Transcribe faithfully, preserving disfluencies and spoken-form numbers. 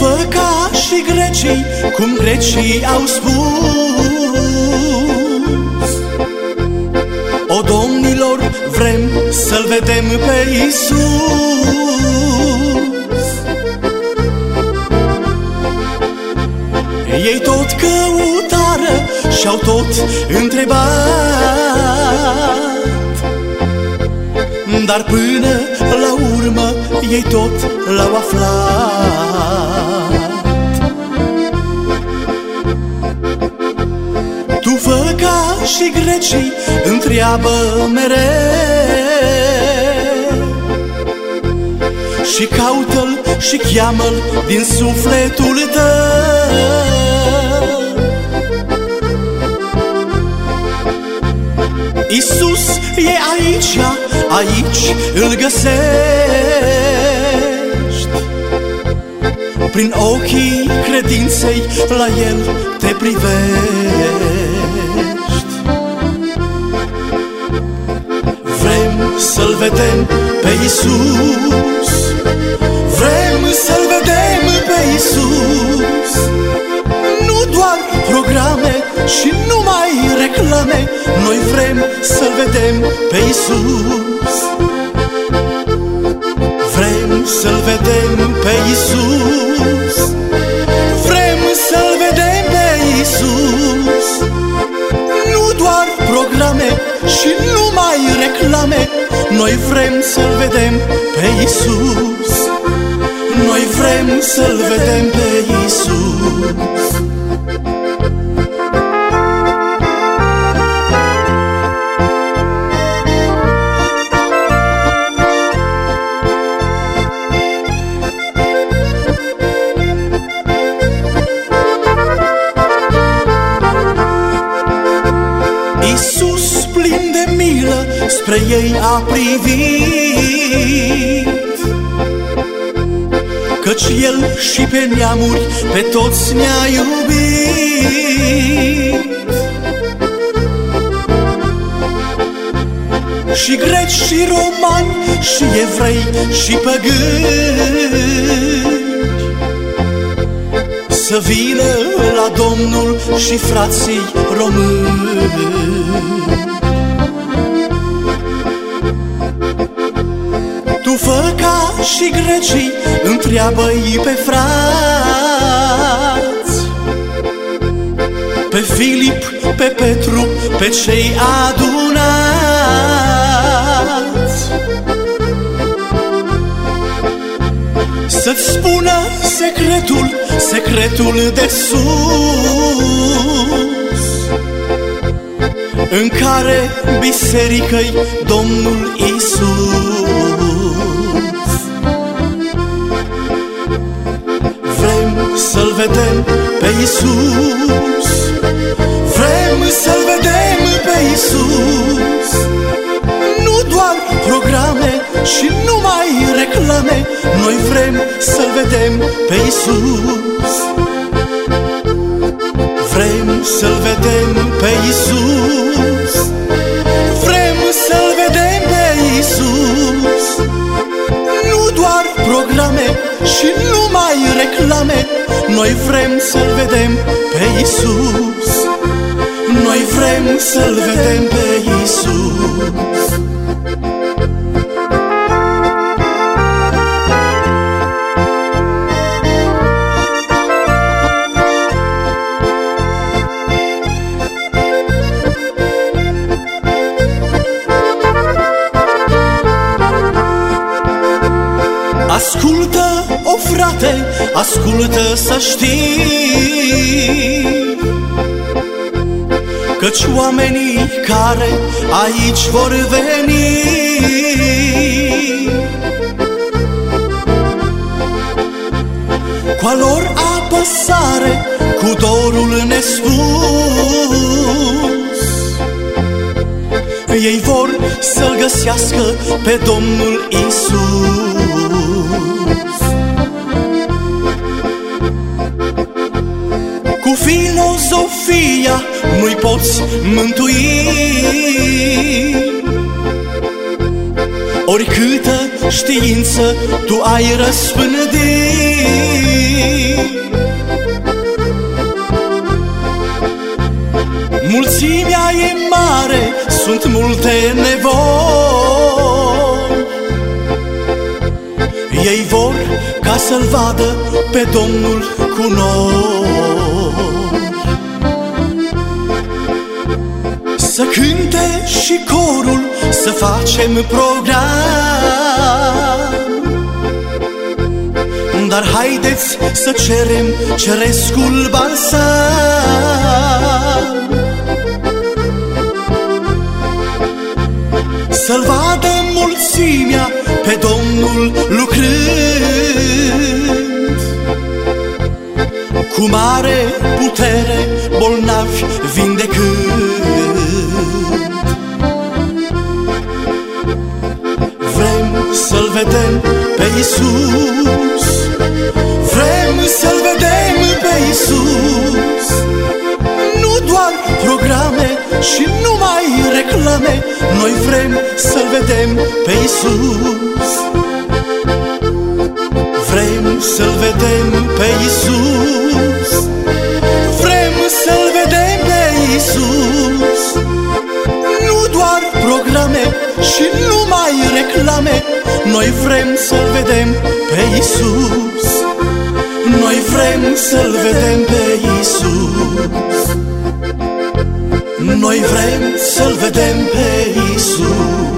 fă ca și grecii, cum grecii au spus: o, domnilor, vrem să-L vedem pe Iisus. Ei tot căutară și-au tot întrebat, dar până la urmă ei tot l-au aflat. Tu fă ca și grecii, întreabă mereu și caută-L și cheamă-L din sufletul tău. Iisus e aici, aici îl găsești. Prin ochii credinței la El te privești. Vrem să-L vedem pe Iisus, vrem să-L vedem pe Iisus. Nu doar programe și numai reclame, noi vrem să-L vedem pe Iisus. Vrem să-L vedem pe Iisus, vrem să-L vedem pe Iisus. Nu doar programe și numai reclame, noi vrem să-L vedem pe Iisus. Noi vrem să-L vedem pe Iisus. Iisus, plin de milă, spre ei a privit, căci El și pe neamuri pe toți ne-a iubit. Și greci și romani și evrei și păgâni să vină la Domnul și frații români. Tu fă ca și grecii, întreabă-i pe frați, pe Filip, pe Petru, pe cei adunați, să-ți spună secretul, secretul de sus, în care biserică-i Domnul Iisus. Vrem să-L vedem pe Iisus, vrem să-L vedem pe Iisus. Nu doar programe și numai reclame, noi vrem să-L vedem pe Iisus. Vrem să-L vedem pe Iisus, vrem să-L vedem pe Iisus. Nu doar programe și numai reclame, noi vrem să-L vedem pe Iisus. Noi vrem să-L vedem pe Iisus. Ascultă, o frate, ascultă să știi, căci oamenii care aici vor veni cu-a lor apăsare, cu dorul nespus, ei vor să-L găsească pe Domnul Iisus. Cu filozofia nu-i poți mântui, oricâtă știință tu ai răspândit. mulțimea e mare, sunt multe nevoi. Ei vor ca să-L vadă pe Domnul cu noi. Să cânte și corul, să facem program, dar haideți să cerem cerescul balsam. Să-L vadă mulțimea pe Domnul lucrând, cu mare putere bolnavi vindecând. Vrem să-L vedem pe Iisus, vrem să-L vedem pe Iisus. Nu doar programe și numai reclame, noi vrem să-L vedem pe Iisus. Vrem să-L vedem pe Iisus, vrem să-L vedem pe Iisus. Nu doar programe și numai reclame, noi vrem să-L vedem pe Iisus. Noi vrem să-L vedem pe Iisus. Noi vrem să-L vedem pe Iisus.